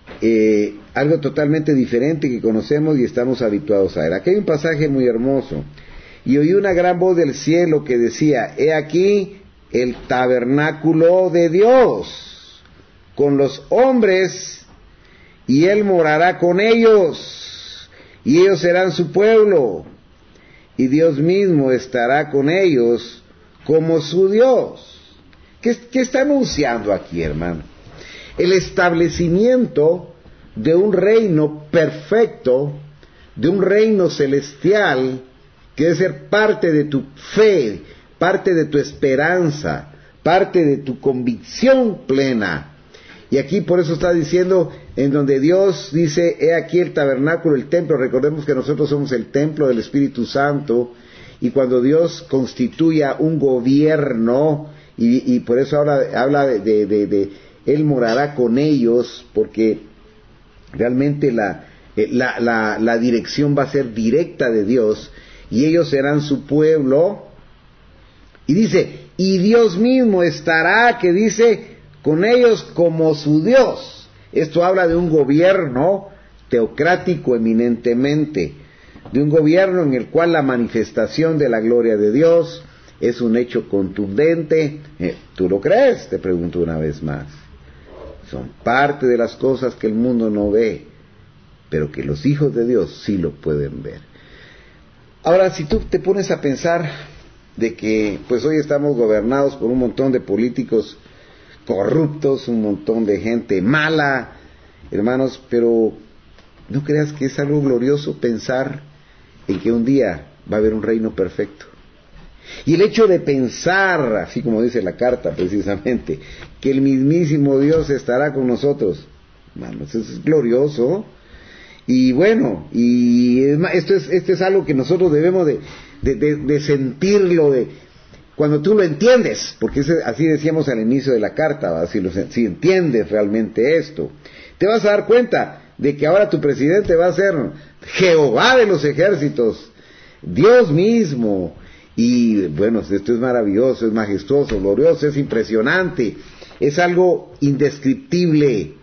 algo totalmente diferente que conocemos y estamos habituados a ver. Aquí hay un pasaje muy hermoso. Y oí una gran voz del cielo que decía, he aquí el tabernáculo de Dios con los hombres, y Él morará con ellos, y ellos serán su pueblo, y Dios mismo estará con ellos como su Dios. ¿Qué está anunciando aquí, hermano? El establecimiento de un reino perfecto, de un reino celestial, que debe ser parte de tu fe, parte de tu esperanza, parte de tu convicción plena. Y aquí por eso está diciendo, en donde Dios dice, he aquí el tabernáculo, el templo. Recordemos que nosotros somos el templo del Espíritu Santo, y cuando Dios constituya un gobierno, y por eso habla de Él morará con ellos, porque realmente la dirección va a ser directa de Dios, y ellos serán su pueblo. Y dice, y Dios mismo estará, que dice, con ellos como su Dios. Esto habla de un gobierno teocrático eminentemente, de un gobierno en el cual la manifestación de la gloria de Dios es un hecho contundente. ¿Tú lo crees? Te pregunto una vez más. Son parte de las cosas que el mundo no ve, pero que los hijos de Dios sí lo pueden ver. Ahora, si tú te pones a pensar de que pues hoy estamos gobernados por un montón de políticos corruptos, un montón de gente mala, hermanos, pero no creas que es algo glorioso pensar en que un día va a haber un reino perfecto. Y el hecho de pensar, así como dice la carta precisamente, que el mismísimo Dios estará con nosotros, hermanos, eso es glorioso. Y bueno, y esto es algo que nosotros debemos de sentirlo, cuando tú lo entiendes, porque así decíamos al inicio de la carta, ¿va? Si entiendes realmente esto, te vas a dar cuenta de que ahora tu presidente va a ser Jehová de los ejércitos, Dios mismo. Y bueno, esto es maravilloso, es majestuoso, glorioso, es impresionante, es algo indescriptible.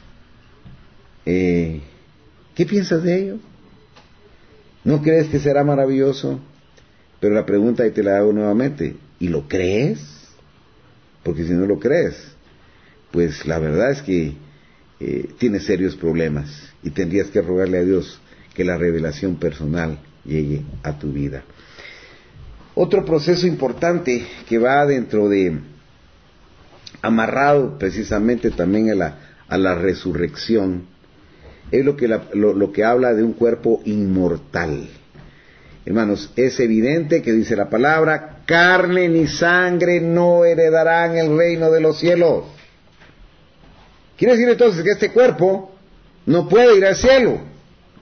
¿Qué piensas de ello? ¿No crees que será maravilloso? Pero la pregunta, y te la hago nuevamente, ¿y lo crees? Porque si no lo crees, pues la verdad es que tienes serios problemas, y tendrías que rogarle a Dios que la revelación personal llegue a tu vida. Otro proceso importante que va dentro de, amarrado precisamente también a la resurrección, es lo que habla de un cuerpo inmortal. Hermanos, es evidente que dice la palabra, carne ni sangre no heredarán el reino de los cielos. Quiere decir entonces que este cuerpo no puede ir al cielo.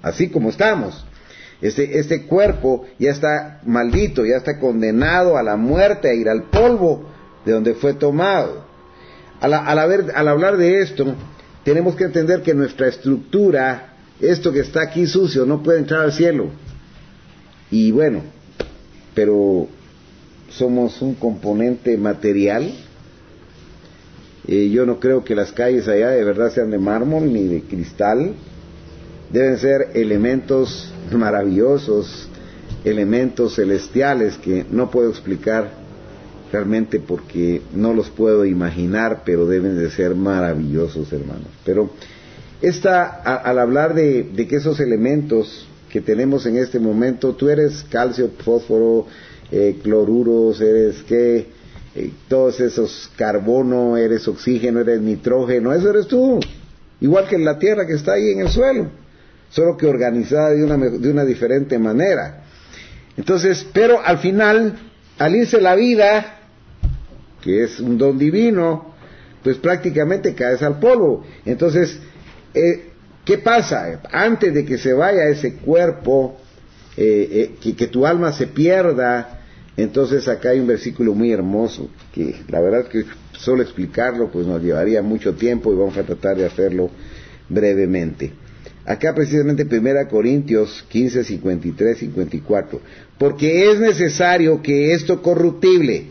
así como estamos. Este cuerpo ya está maldito, ya está condenado a la muerte, a ir al polvo de donde fue tomado. Al hablar de esto, tenemos que entender que nuestra estructura, esto que está aquí sucio, no puede entrar al cielo. Y bueno, pero somos un componente material. Yo no creo que las calles allá de verdad sean de mármol ni de cristal. Deben ser elementos maravillosos, elementos celestiales que no puedo explicar realmente porque no los puedo imaginar, pero deben de ser maravillosos, hermanos. Pero al hablar de que esos elementos que tenemos en este momento, tú eres calcio, fósforo, cloruros, eres todos esos carbono, eres oxígeno, eres nitrógeno, eso eres tú, igual que la tierra que está ahí en el suelo, solo que organizada de una diferente manera. Entonces, pero al final, al irse la vida, que es un don divino, pues prácticamente caes al polvo. Entonces, ¿qué pasa? Antes de que se vaya ese cuerpo, que tu alma se pierda, entonces acá hay un versículo muy hermoso, que la verdad que solo explicarlo pues nos llevaría mucho tiempo y vamos a tratar de hacerlo brevemente. Acá precisamente 1 Corintios 15, 53, 54. Porque es necesario que esto corruptible,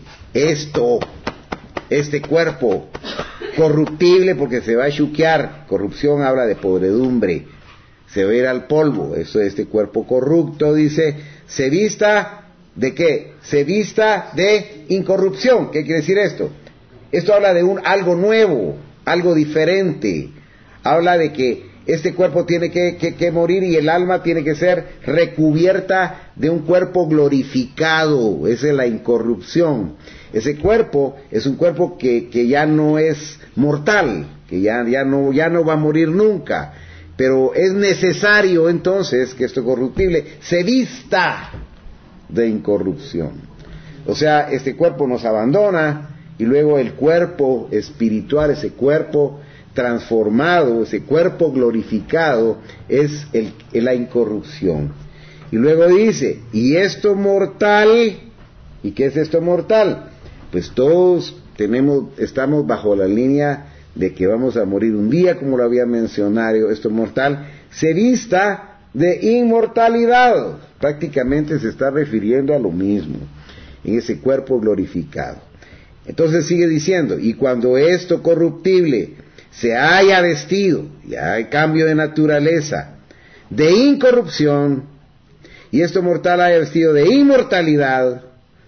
este cuerpo corruptible, porque se va a chuquear, corrupción habla de podredumbre, se va a ir al polvo, este cuerpo corrupto, dice, se vista ¿de qué? Se vista de incorrupción. ¿Qué quiere decir esto? Esto habla de algo nuevo, algo diferente, habla de que este cuerpo tiene que morir y el alma tiene que ser recubierta de un cuerpo glorificado. Esa es la incorrupción. Ese cuerpo es un cuerpo que ya no es mortal, que ya no va a morir nunca. Pero es necesario entonces que esto corruptible se vista de incorrupción. O sea, este cuerpo nos abandona y luego el cuerpo espiritual, ese cuerpo transformado, ese cuerpo glorificado es la incorrupción. Y luego dice, y esto mortal, ¿y qué es esto mortal? Pues todos estamos bajo la línea de que vamos a morir un día, como lo había mencionado, esto mortal, se vista de inmortalidad. Prácticamente se está refiriendo a lo mismo, en ese cuerpo glorificado. Entonces sigue diciendo, y cuando esto corruptible se haya vestido, ya hay cambio de naturaleza, de incorrupción, y esto mortal haya vestido de inmortalidad,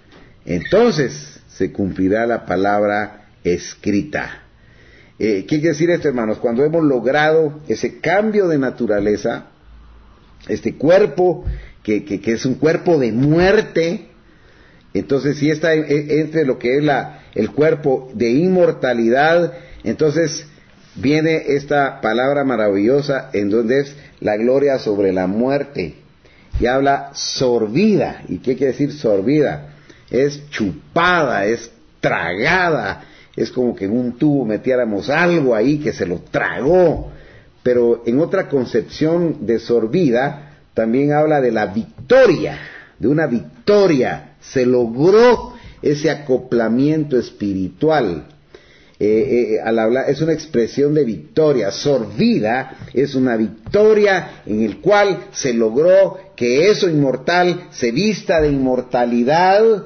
entonces se cumplirá la palabra escrita. ¿Qué quiere decir esto, hermanos? Cuando hemos logrado ese cambio de naturaleza, este cuerpo que es un cuerpo de muerte, entonces si está entre lo que es el cuerpo de inmortalidad, entonces viene esta palabra maravillosa en donde es la gloria sobre la muerte, y habla sorbida. ¿Y qué quiere decir sorbida? Es chupada, es tragada, es como que en un tubo metiéramos algo ahí que se lo tragó. Pero en otra concepción de sorbida también habla de la victoria, de una victoria. Se logró ese acoplamiento espiritual. Al hablar, es una expresión de victoria. Sorbida es una victoria en el cual se logró que eso inmortal se vista de inmortalidad,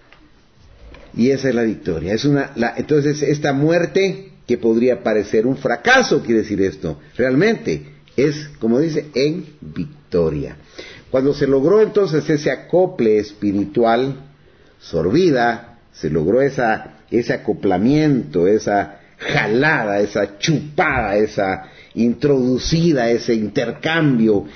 y esa es la victoria. Entonces esta muerte, que podría parecer un fracaso, quiere decir esto, realmente es, como dice, en victoria. Cuando se logró entonces ese acople espiritual, sorbida, se logró ese acoplamiento, esa jalada, esa chupada, esa introducida, ese intercambio,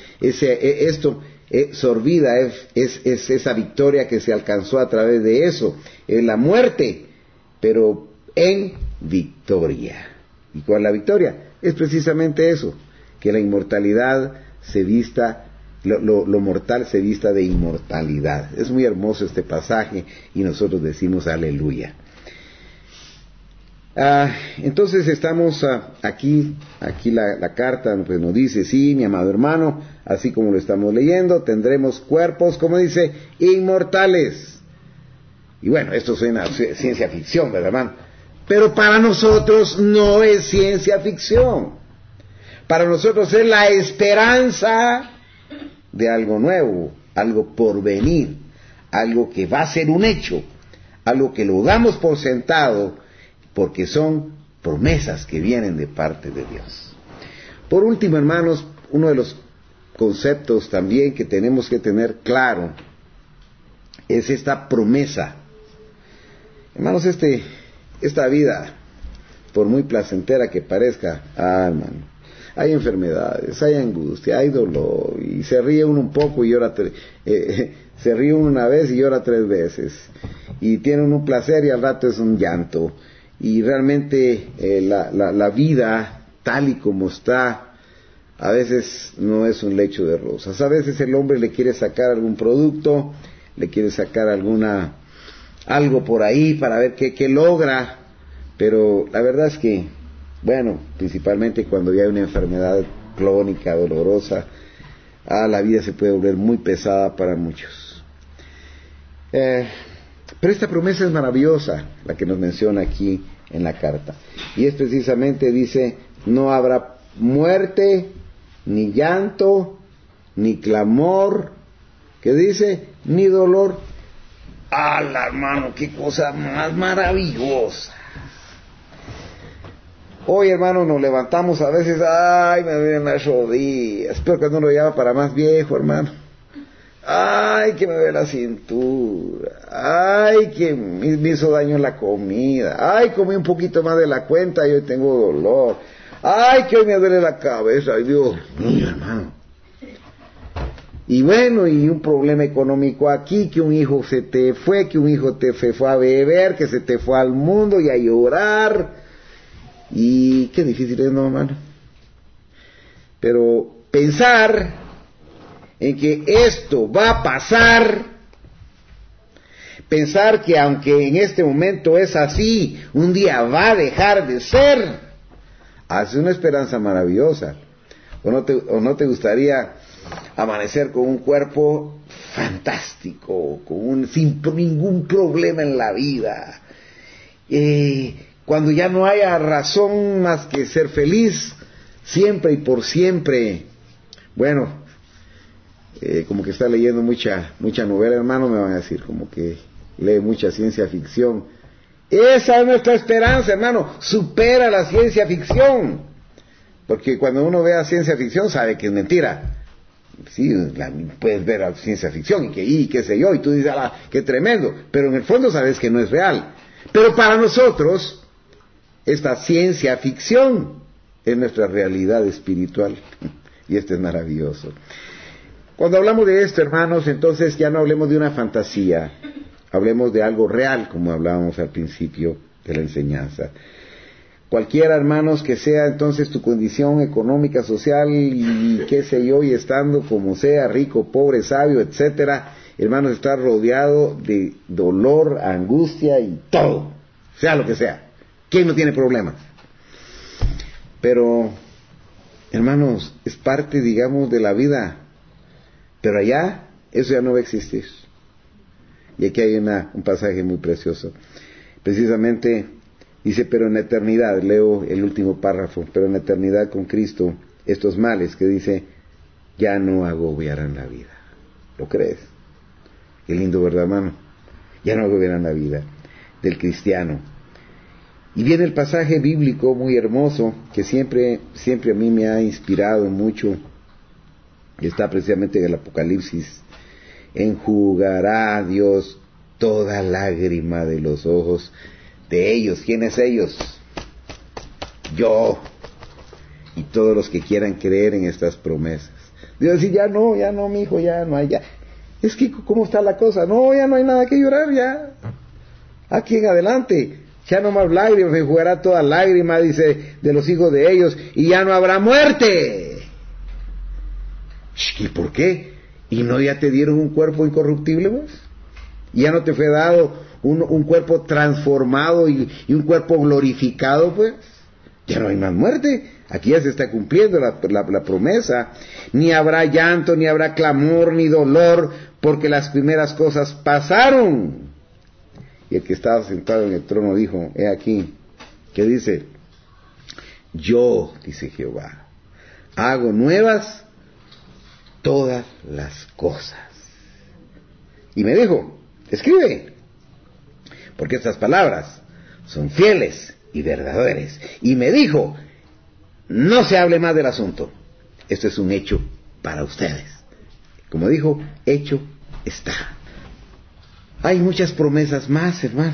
sorbida es esa victoria que se alcanzó a través de eso, la muerte, pero en victoria. ¿Y cuál es la victoria? Es precisamente eso, que la inmortalidad se vista, lo mortal se vista de inmortalidad. Es muy hermoso este pasaje y nosotros decimos aleluya. Entonces estamos aquí la carta pues nos dice, sí, mi amado hermano, así como lo estamos leyendo, tendremos cuerpos, como dice, inmortales. Y bueno, esto suena a ciencia ficción, ¿verdad, hermano? Pero para nosotros no es ciencia ficción. Para nosotros es la esperanza de algo nuevo, algo por venir, algo que va a ser un hecho, algo que lo damos por sentado, porque son promesas que vienen de parte de Dios. Por último, hermanos, uno de los conceptos también que tenemos que tener claro es esta promesa. Hermanos, esta vida, por muy placentera que parezca, hermano, hay enfermedades, hay angustia, hay dolor, y se ríe uno un poco y llora se ríe uno una vez y llora 3 veces, y tiene uno un placer y al rato es un llanto, y realmente la vida tal y como está a veces no es un lecho de rosas. A veces el hombre le quiere sacar algún producto, le quiere sacar algo por ahí para ver qué logra, pero la verdad es que, bueno, principalmente cuando ya hay una enfermedad crónica, dolorosa, la vida se puede volver muy pesada para muchos. Pero esta promesa es maravillosa, la que nos menciona aquí en la carta. Y es precisamente, dice, no habrá muerte, ni llanto, ni clamor, ¿qué dice? Ni dolor. ¡Hala, hermano! ¡Qué cosa más maravillosa! Hoy, hermano, nos levantamos a veces, ¡ay, me duelen las rodillas! Espero que no lo llama para más viejo, hermano. ¡Ay, que me duele la cintura! ¡Ay, que me hizo daño en la comida! ¡Ay, comí un poquito más de la cuenta y hoy tengo dolor! ¡Ay, que hoy me duele la cabeza! ¡Ay, Dios mío, hermano! Y bueno, y un problema económico aquí, que un hijo se te fue, que un hijo te fue a beber, que se te fue al mundo y a llorar. Y qué difícil es, ¿no, hermano? Pero pensar en que esto va a pasar, pensar que aunque en este momento es así, un día va a dejar de ser, hace una esperanza maravillosa. ¿O no te gustaría amanecer con un cuerpo fantástico, sin ningún problema en la vida? Cuando ya no haya razón más que ser feliz, siempre y por siempre. Bueno, como que está leyendo mucha novela, hermano, me van a decir, como que lee mucha ciencia ficción. Esa es nuestra esperanza, hermano, supera la ciencia ficción. Porque cuando uno ve a ciencia ficción sabe que es mentira. Sí, puedes ver a ciencia ficción y qué sé yo, y tú dices, qué tremendo, pero en el fondo sabes que no es real. Pero para nosotros, esta ciencia ficción es nuestra realidad espiritual, y esto es maravilloso. Cuando hablamos de esto, hermanos, entonces ya no hablemos de una fantasía, hablemos de algo real, como hablábamos al principio de la enseñanza. Cualquiera, hermanos, que sea entonces tu condición económica, social y qué sé yo, y estando como sea, rico, pobre, sabio, etcétera, hermanos, estar rodeado de dolor, angustia y todo, sea lo que sea. ¿Quién no tiene problemas? Pero, hermanos, es parte, digamos, de la vida. Pero allá, eso ya no va a existir. Y aquí hay un pasaje muy precioso. Precisamente dice, pero en la eternidad, leo el último párrafo, pero en la eternidad con Cristo, estos males que dice, ya no agobiarán la vida. ¿Lo crees? Qué lindo, ¿verdad, hermano? Ya no agobiarán la vida del cristiano. Y viene el pasaje bíblico muy hermoso, que siempre a mí me ha inspirado mucho, y está precisamente en el Apocalipsis. Enjugará Dios toda lágrima de los ojos de ellos. ¿Quiénes ellos? Yo y todos los que quieran creer en estas promesas. Dios dice, ya no, mi hijo, ya no hay, ya. Es que, ¿cómo está la cosa? No, ya no hay nada que llorar, ya. Aquí en adelante, ya no más lágrimas, enjugará toda lágrima, dice, de los hijos de ellos, y ya no habrá muerte. ¿Y por qué? ¿Y no ya te dieron un cuerpo incorruptible, pues? ¿Y ya no te fue dado un cuerpo transformado y un cuerpo glorificado, pues ya no hay más muerte. Aquí ya se está cumpliendo la promesa. Ni habrá llanto, ni habrá clamor, ni dolor, porque las primeras cosas pasaron. Y el que estaba sentado en el trono dijo, he aquí, ¿qué dice? Yo, dice Jehová, hago nuevas todas las cosas. Y me dijo, escribe, porque estas palabras son fieles y verdaderas. Y me dijo, no se hable más del asunto. Esto es un hecho para ustedes. Como dijo, hecho está. Hay muchas promesas más, hermanos.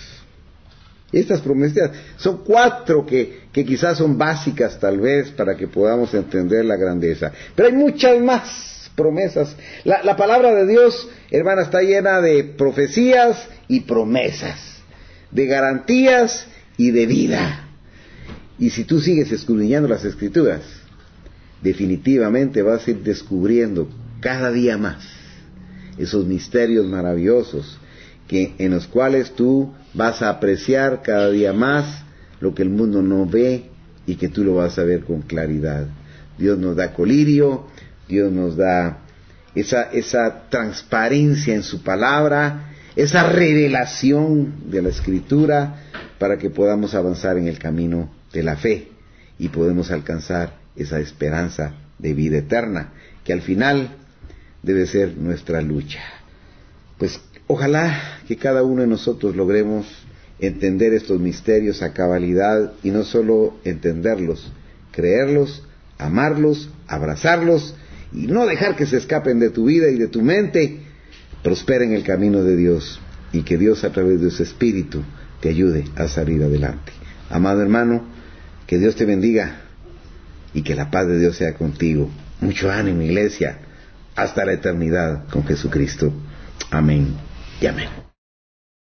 Estas promesas son 4 que quizás son básicas tal vez para que podamos entender la grandeza. Pero hay muchas más promesas. La palabra de Dios, hermana, está llena de profecías y promesas, de garantías y de vida. Y si tú sigues escudriñando las Escrituras, definitivamente vas a ir descubriendo cada día más esos misterios maravillosos en los cuales tú vas a apreciar cada día más lo que el mundo no ve y que tú lo vas a ver con claridad. Dios nos da colirio, Dios nos da esa transparencia en su palabra, esa revelación de la Escritura para que podamos avanzar en el camino de la fe y podemos alcanzar esa esperanza de vida eterna, que al final debe ser nuestra lucha. Pues ojalá que cada uno de nosotros logremos entender estos misterios a cabalidad y no solo entenderlos, creerlos, amarlos, abrazarlos y no dejar que se escapen de tu vida y de tu mente. Prospera en el camino de Dios y que Dios a través de su Espíritu te ayude a salir adelante. Amado hermano, que Dios te bendiga y que la paz de Dios sea contigo. Mucho ánimo, iglesia. Hasta la eternidad con Jesucristo. Amén y amén.